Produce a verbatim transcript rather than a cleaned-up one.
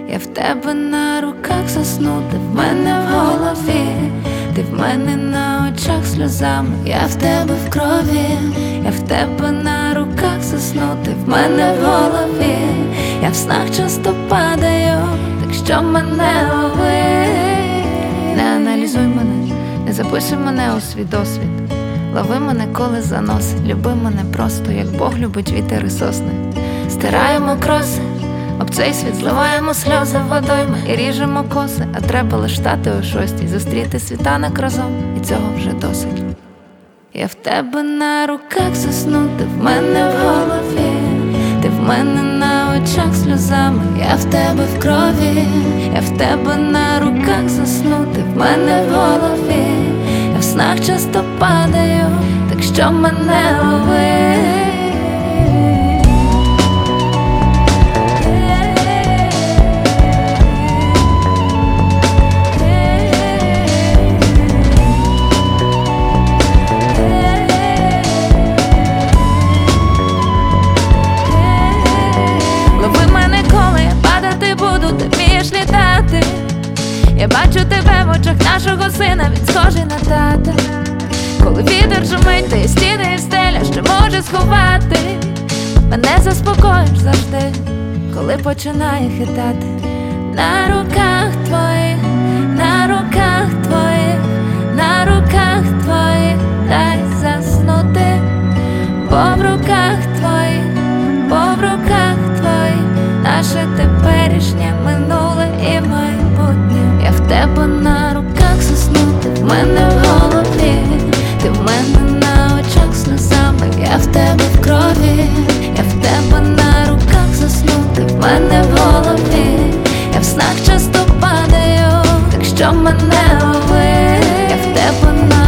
Я в тебе на руках засну, ти в мене в голові, ти в мене на очах сльозами, я в тебе в крові, я в тебе на руках засну, ти в мене в голові, я в снах часто падаю, так що мене лови. Не аналізуй мене, не записуй мене у свій досвід, лови мене, коли заносить, люби мене просто, як Бог любить вітер і сосни. Стираємо кроси об цей світ, зливаємо сльози водойми і ріжемо коси, а треба лиш стати о шостій, зустріти світанок разом, і цього вже досить. Я в тебе на руках засну, ти в мене в голові, ти в мене на очах сльозами, я в тебе в крові, я в тебе на руках засну, ти в мене в голові, я в снах часто падаю, так що мене лови. Я бачу тебе в очах нашого сина, він схожий на тата. Коли вітер шумить, ти стіни і стеля, що може сховати. Мене заспокоїш завжди, коли починає хитати. На руках твоїх, на руках твоїх, на руках твоїх дай заснути. Бо в руках твоїх, бо в руках твоїх наше теперішнє, минуле і майбутнє. Я в тебе на руках засну, ти в мене в голові, ти в мене на очах сльозами, я в тебе в крові, я в тебе на руках засну, ти в мене в голові, я в снах часто падаю, так що мене лови. Я в тебе на